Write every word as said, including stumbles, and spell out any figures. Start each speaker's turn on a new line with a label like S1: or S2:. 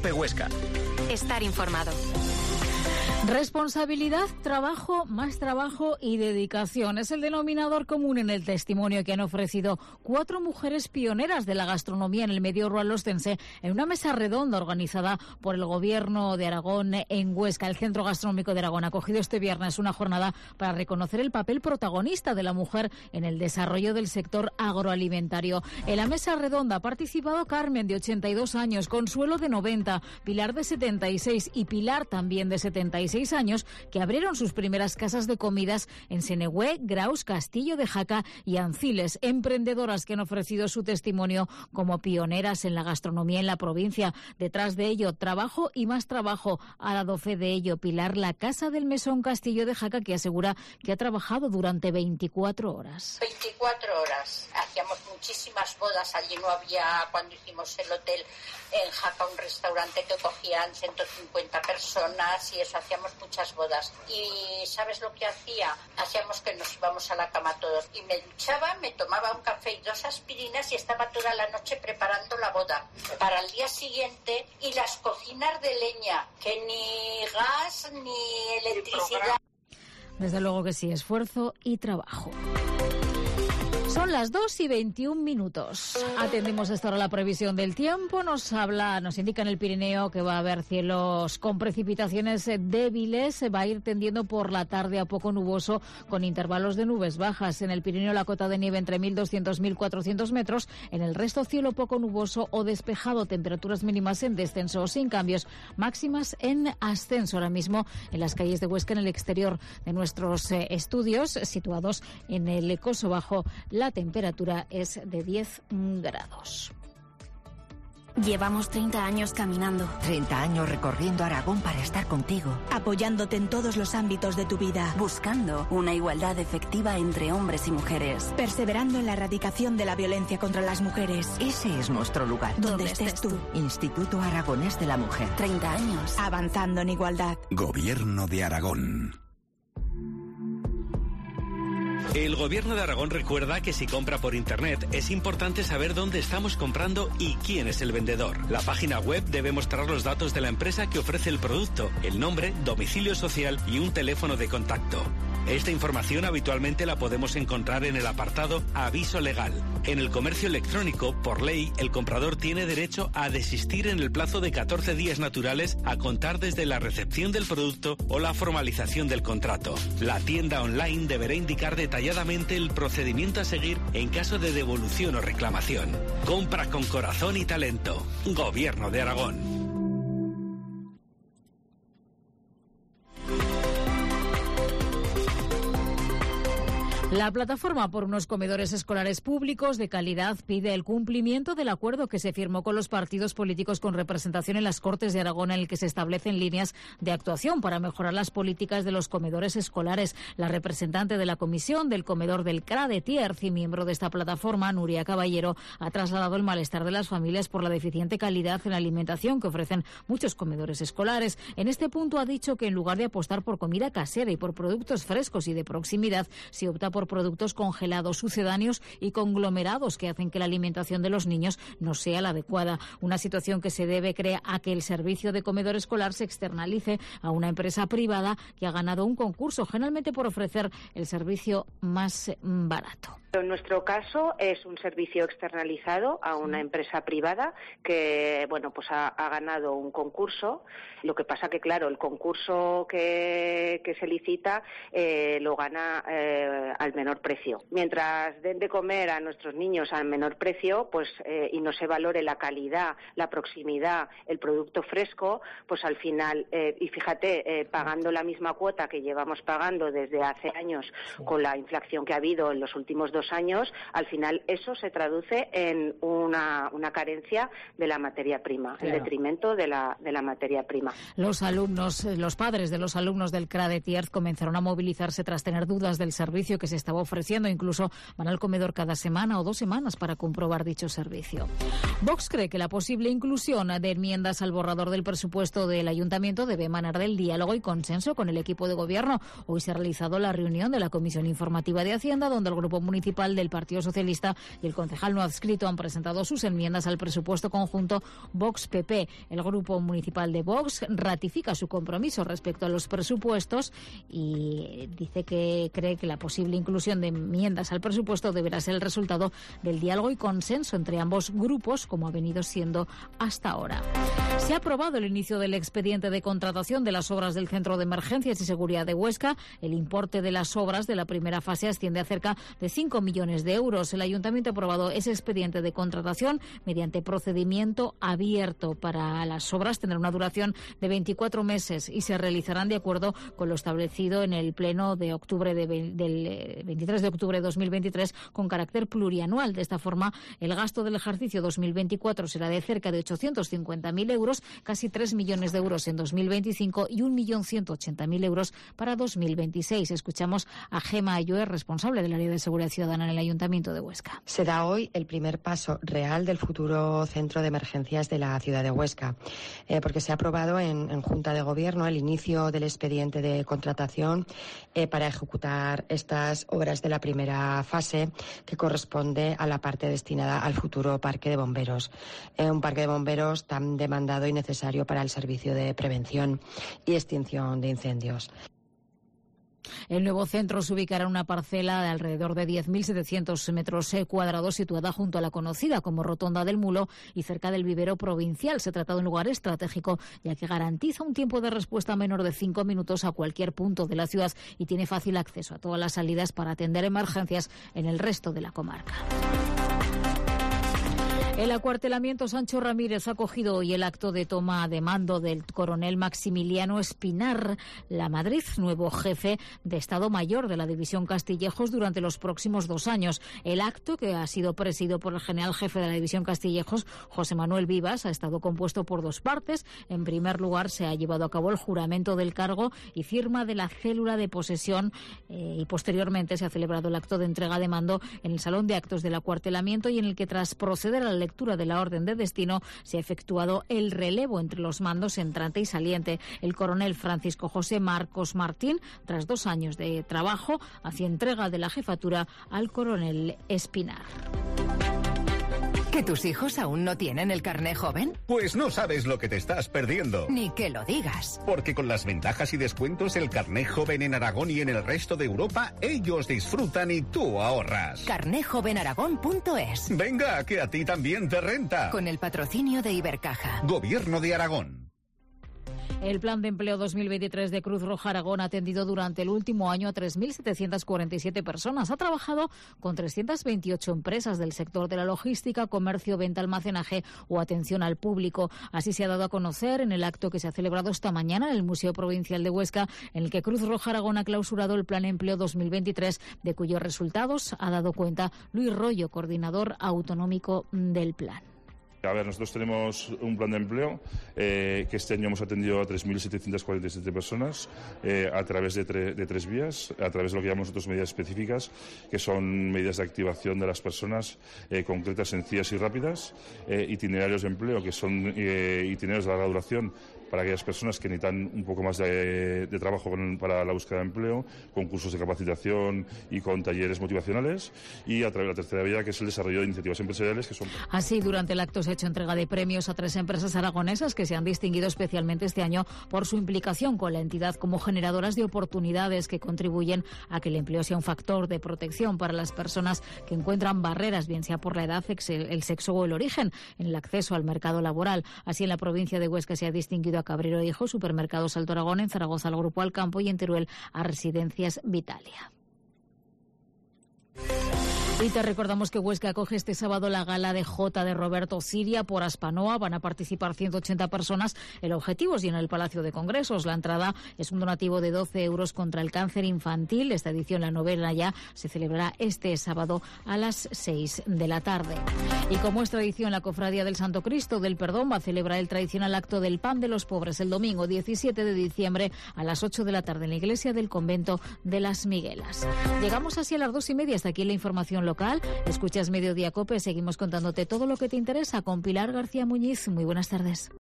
S1: COPE Huesca.
S2: Estar informado.
S3: Responsabilidad, trabajo, más trabajo y dedicación. Es el denominador común en el testimonio que han ofrecido cuatro mujeres pioneras de la gastronomía en el medio rural ostense en una mesa redonda organizada por el Gobierno de Aragón en Huesca. El Centro Gastronómico de Aragón ha acogido este viernes una jornada para reconocer el papel protagonista de la mujer en el desarrollo del sector agroalimentario. En la mesa redonda ha participado Carmen, de ochenta y dos años, Consuelo, de noventa, Pilar, de setenta y seis y Pilar, también de setenta y seis años, que abrieron sus primeras casas de comidas en Senegüé, Graus, Castillo de Jaca y Anciles. Emprendedoras que han ofrecido su testimonio como pioneras en la gastronomía en la provincia. Detrás de ello, trabajo y más trabajo. Ha dado fe de ello Pilar, la Casa del Mesón Castillo de Jaca, que asegura que ha trabajado durante veinticuatro horas.
S4: veinticuatro horas. Hacíamos muchísimas bodas. Allí no había, cuando hicimos el hotel en Jaca, un restaurante que cogían ciento cincuenta personas, y eso, hacíamos muchas bodas. Y ¿sabes lo que hacía? Hacíamos que nos íbamos a la cama todos. Y me duchaba, me tomaba un café y dos aspirinas y estaba toda la noche preparando la boda para el día siguiente. Y las cocinas de leña, que ni gas ni electricidad.
S3: Desde luego que sí, esfuerzo y trabajo. Son las dos y veintiún minutos. Atendemos hasta ahora la previsión del tiempo. Nos habla, nos indica en el Pirineo que va a haber cielos con precipitaciones débiles. Va a ir tendiendo por la tarde a poco nuboso, con intervalos de nubes bajas. En el Pirineo, la cota de nieve entre mil doscientos y mil cuatrocientos metros. En el resto, cielo poco nuboso o despejado. Temperaturas mínimas en descenso o sin cambios. Máximas en ascenso ahora mismo en las calles de Huesca, en el exterior de nuestros eh, estudios, situados en el Coso Bajo. La temperatura es de diez grados.
S2: Llevamos treinta años caminando.
S5: treinta años recorriendo Aragón para estar contigo.
S2: Apoyándote en todos los ámbitos de tu vida. Buscando una igualdad efectiva entre hombres y mujeres. Perseverando en la erradicación de la violencia contra las mujeres.
S5: Ese es nuestro lugar.
S2: Donde estés tú.
S5: Instituto Aragonés de la Mujer.
S2: treinta años. Avanzando en igualdad.
S6: Gobierno de Aragón.
S1: El Gobierno de Aragón recuerda que si compra por Internet es importante saber dónde estamos comprando y quién es el vendedor. La página web debe mostrar los datos de la empresa que ofrece el producto, el nombre, domicilio social y un teléfono de contacto. Esta información habitualmente la podemos encontrar en el apartado Aviso legal. En el comercio electrónico, por ley, el comprador tiene derecho a desistir en el plazo de catorce días naturales a contar desde la recepción del producto o la formalización del contrato. La tienda online deberá indicar detalladamente el procedimiento a seguir en caso de devolución o reclamación. Compra con corazón y talento. Gobierno de Aragón.
S3: La plataforma por unos comedores escolares públicos de calidad pide el cumplimiento del acuerdo que se firmó con los partidos políticos con representación en las Cortes de Aragón, en el que se establecen líneas de actuación para mejorar las políticas de los comedores escolares. La representante de la comisión del comedor del C R A de Tierz y miembro de esta plataforma, Nuria Caballero, ha trasladado el malestar de las familias por la deficiente calidad en la alimentación que ofrecen muchos comedores escolares. En este punto ha dicho que en lugar de apostar por comida casera y por productos frescos y de proximidad, se opta por productos congelados, sucedáneos y conglomerados que hacen que la alimentación de los niños no sea la adecuada. Una situación que se debe, cree, a que el servicio de comedor escolar se externalice a una empresa privada que ha ganado un concurso, generalmente por ofrecer el servicio más barato.
S7: En nuestro caso es un servicio externalizado a una empresa privada que, bueno, pues ha, ha ganado un concurso. Lo que pasa que, claro, el concurso que, que se licita eh, lo gana eh, al menor precio. Mientras den de comer a nuestros niños al menor precio, pues eh, y no se valore la calidad, la proximidad, el producto fresco, pues al final, eh, y fíjate, eh, pagando la misma cuota que llevamos pagando desde hace años con la inflación que ha habido en los últimos dos años, al final eso se traduce en una, una carencia de la materia prima, claro, en detrimento de la, de la materia prima.
S3: Los alumnos, los padres de los alumnos del C R A de Tierz comenzaron a movilizarse tras tener dudas del servicio que se estaba ofreciendo. Incluso van al comedor cada semana o dos semanas para comprobar dicho servicio. Vox cree que la posible inclusión de enmiendas al borrador del presupuesto del Ayuntamiento debe emanar del diálogo y consenso con el equipo de gobierno. Hoy se ha realizado la reunión de la Comisión Informativa de Hacienda, donde el Grupo Municipal del Partido Socialista y el concejal no adscrito han presentado sus enmiendas al presupuesto conjunto Vox-P P. El Grupo Municipal de Vox ratifica su compromiso respecto a los presupuestos y dice que cree que la posible inclusión de enmiendas al presupuesto deberá ser el resultado del diálogo y consenso entre ambos grupos, como ha venido siendo hasta ahora. Se ha aprobado el inicio del expediente de contratación de las obras del Centro de Emergencias y Seguridad de Huesca. El importe de las obras de la primera fase asciende a cerca de cinco millones de euros. El Ayuntamiento ha aprobado ese expediente de contratación mediante procedimiento abierto. Para las obras tendrá una duración de veinticuatro meses y se realizarán de acuerdo con lo establecido en el pleno de octubre de, del veintitrés de octubre de dos mil veintitrés con carácter plurianual. De esta forma, el gasto del ejercicio dos mil veinticuatro será de cerca de ochocientos cincuenta mil euros, casi tres millones de euros en dos mil veinticinco y un millón ciento ochenta mil euros para dos mil veintiséis. Escuchamos a Gema Ayue, responsable del área de seguridad ciudadana en el Ayuntamiento de Huesca.
S8: Se da hoy el primer paso real del futuro centro de emergencias de la ciudad de Huesca, eh, porque se ha aprobado en, en Junta de Gobierno el inicio del expediente de contratación eh, para ejecutar estas obras de la primera fase, que corresponde a la parte destinada al futuro parque de bomberos. Eh, un parque de bomberos tan demandado y necesario para el servicio de prevención y extinción de incendios.
S3: El nuevo centro se ubicará en una parcela de alrededor de diez mil setecientos metros cuadrados situada junto a la conocida como Rotonda del Mulo y cerca del vivero provincial. Se trata de un lugar estratégico ya que garantiza un tiempo de respuesta menor de cinco minutos a cualquier punto de la ciudad y tiene fácil acceso a todas las salidas para atender emergencias en el resto de la comarca. El acuartelamiento Sancho Ramírez ha acogido hoy el acto de toma de mando del coronel Maximiliano Espinar Lamadrid, nuevo jefe de Estado Mayor de la División Castillejos durante los próximos dos años. El acto, que ha sido presidido por el general jefe de la División Castillejos, José Manuel Vivas, ha estado compuesto por dos partes. En primer lugar, se ha llevado a cabo el juramento del cargo y firma de la célula de posesión eh, y posteriormente se ha celebrado el acto de entrega de mando en el Salón de Actos del acuartelamiento y en el que, tras proceder a la lectura de la orden de destino, se ha efectuado el relevo entre los mandos entrante y saliente. El coronel Francisco José Marcos Martín, tras dos años de trabajo, hacía entrega de la jefatura al coronel Espinar.
S5: ¿Que tus hijos aún no tienen el carné joven?
S9: Pues no sabes lo que te estás perdiendo.
S5: Ni que lo digas.
S9: Porque con las ventajas y descuentos el carné joven en Aragón y en el resto de Europa, ellos disfrutan y tú ahorras.
S5: carné joven aragón punto es.
S9: Venga, que a ti también te renta.
S5: Con el patrocinio de Ibercaja.
S9: Gobierno de Aragón.
S3: El Plan de Empleo dos mil veintitrés de Cruz Roja Aragón ha atendido durante el último año a tres mil setecientas cuarenta y siete personas. Ha trabajado con trescientas veintiocho empresas del sector de la logística, comercio, venta, almacenaje o atención al público. Así se ha dado a conocer en el acto que se ha celebrado esta mañana en el Museo Provincial de Huesca, en el que Cruz Roja Aragón ha clausurado el Plan Empleo dos mil veintitrés, de cuyos resultados ha dado cuenta Luis Rollo, coordinador autonómico del plan.
S10: A ver, nosotros tenemos un plan de empleo eh, que este año hemos atendido a tres mil setecientas cuarenta y siete personas eh, a través de, tre de tres vías, a través de lo que llamamos nosotros medidas específicas, que son medidas de activación de las personas eh, concretas, sencillas y rápidas, eh, itinerarios de empleo, que son eh, itinerarios de larga duración para aquellas personas que necesitan un poco más de, de trabajo con, para la búsqueda de empleo, con cursos de capacitación y con talleres motivacionales, y a través de la tercera vía, que es el desarrollo de iniciativas empresariales, que son...
S3: Así, durante el acto se ha hecho entrega de premios a tres empresas aragonesas que se han distinguido especialmente este año por su implicación con la entidad como generadoras de oportunidades que contribuyen a que el empleo sea un factor de protección para las personas que encuentran barreras, bien sea por la edad, el sexo o el origen, en el acceso al mercado laboral. Así, en la provincia de Huesca se ha distinguido a Cabrero Hijo, Supermercados Alto Aragón, en Zaragoza al Grupo Alcampo y en Teruel a Residencias Vitalia. Y te recordamos que Huesca acoge este sábado la gala de Jota de Roberto Siria por Aspanoa. Van a participar ciento ochenta personas. El objetivo es llenar el Palacio de Congresos. La entrada es un donativo de doce euros contra el cáncer infantil. Esta edición, la novena ya, se celebrará este sábado a las seis de la tarde. Y como es tradición, la Cofradía del Santo Cristo del Perdón va a celebrar el tradicional acto del Pan de los Pobres el domingo diecisiete de diciembre a las ocho de la tarde en la iglesia del convento de las Miguelas. Llegamos así a las dos y media. Hasta aquí la información local. Escuchas Mediodía Cope. Seguimos contándote todo lo que te interesa con Pilar García Muñiz. Muy buenas tardes.